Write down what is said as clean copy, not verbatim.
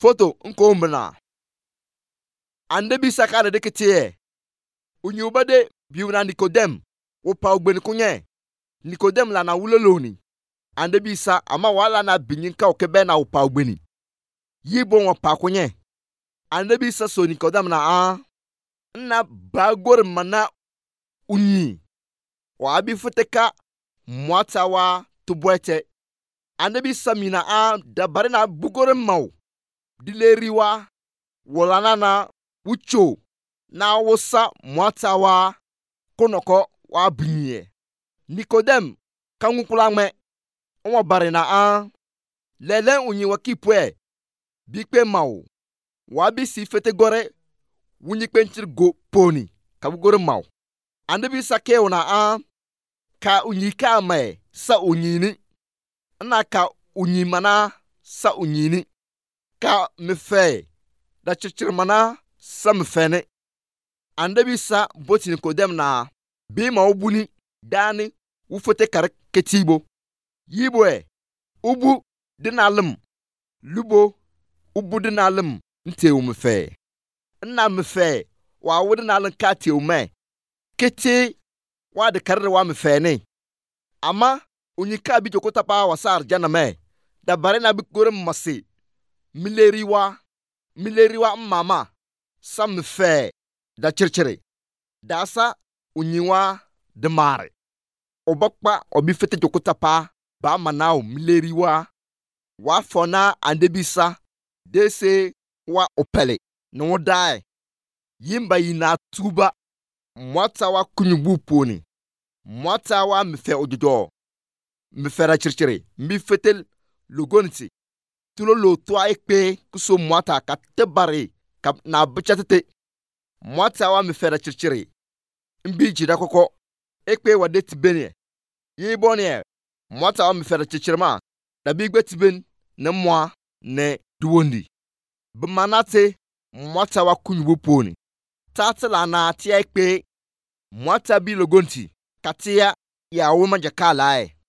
Foto nkombna. Ande bi sakare de ketie. Unyubade biuna Nikodem. Wopa ugbeni kunye. Nikodem la na wuloloni. Ande bi sa ama wala na binyinka okebe na wopa ugbeni. Yibo wapa kunye. Ande bi sa so Nikodem na bagor mana unyi. Wabi futeka mwata wa tubwete. Ande bi sa mina dabare na bugore mau. Dileriwa wolana na wucho na wosa mwata wa konoko wa binye. Nikodem kangukula me onwa bare na lele unyi wakipwe bikpe mau wabi si fete gore wunyi penchir go poni kabugore mau. Ande bi sake ona ka unyi ka me sa unyini na ka unyi mana sa unyini ka mefe da chichir mana sa mefene. Ande bi sa boti Nikodem na bi ma ubuni dani ufote kare ketibo yibo ubu dinalum lubo ubu dinalum nte mefe na mefe wa wudi nalun kati ume keti wa de kare wa mefene ama unyika bi jokota pa wasar jana me da bare na bi gore masi mileriwa mama sa mefe da chirchire da sa unyiwa de mare obakpa obi fete jokota pa ba manao mileriwa wa fona ande bisa dese wa opele no dai yimba yina tuba mwata wa kunyubu poni mwata wa mefe ojojo mefera chirchire mbi fetel logonti tulo lo toa ekpe kuso mwata ka tebare ka na bichatete mwata wa mefera chirchire mbi jida koko ekpe wade tibene yibone mwata wa mefera chirchire ma da bigbe tiben ne mwa ne duwondi bmanate mwata wa kunyubu poni tatela na tia ekpe mwata bi logonti katia ya woma jakala